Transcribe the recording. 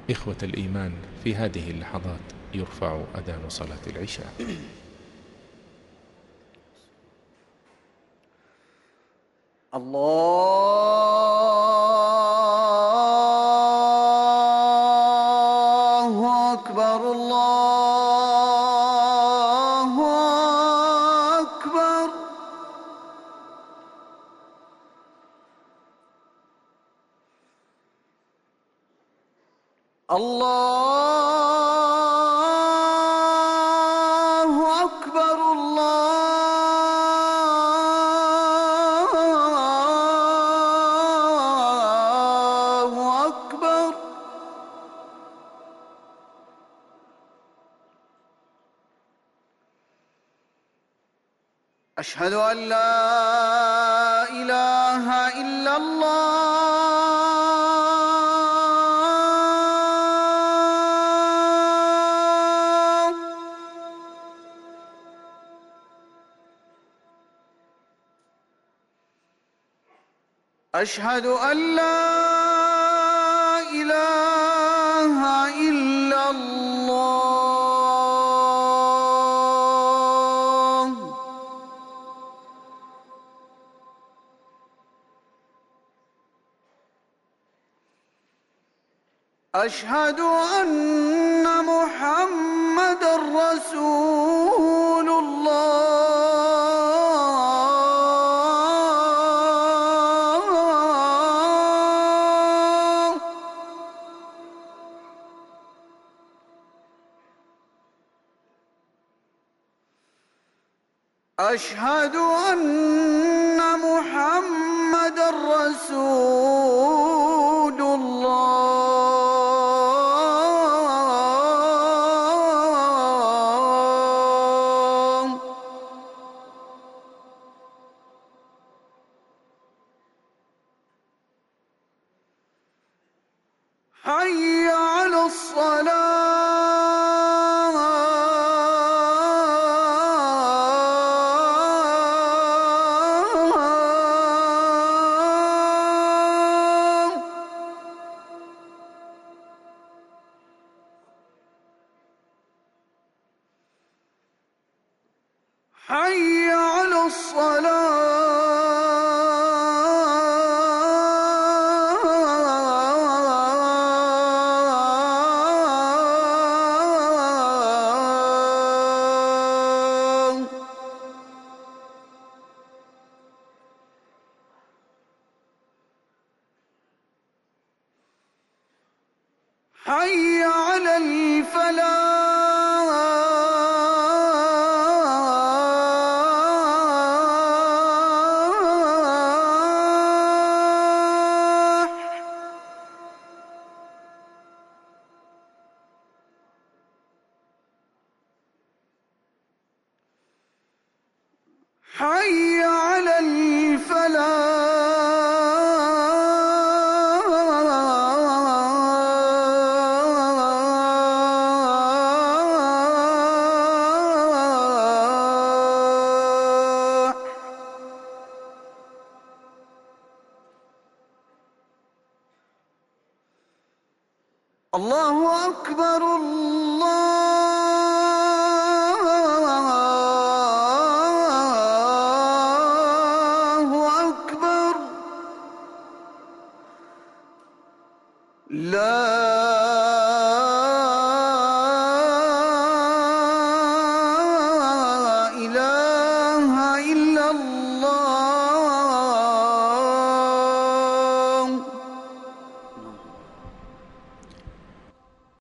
إخوة الإيمان، في هذه اللحظات يرفع أذان صلاة العشاء. الله أكبر الله أكبر. الله أكبر الله أكبر. أشهد أن لا إله إلا الله. أشهد أن لا إله إلا الله. أشهد أن محمدًا رسول الله. أشهد أن محمدًا رسول الله. حي على الصلاة. حي على الصلاة. حي على الفلاح. حي على الفلاح. الله أكبر الله أكبر. لا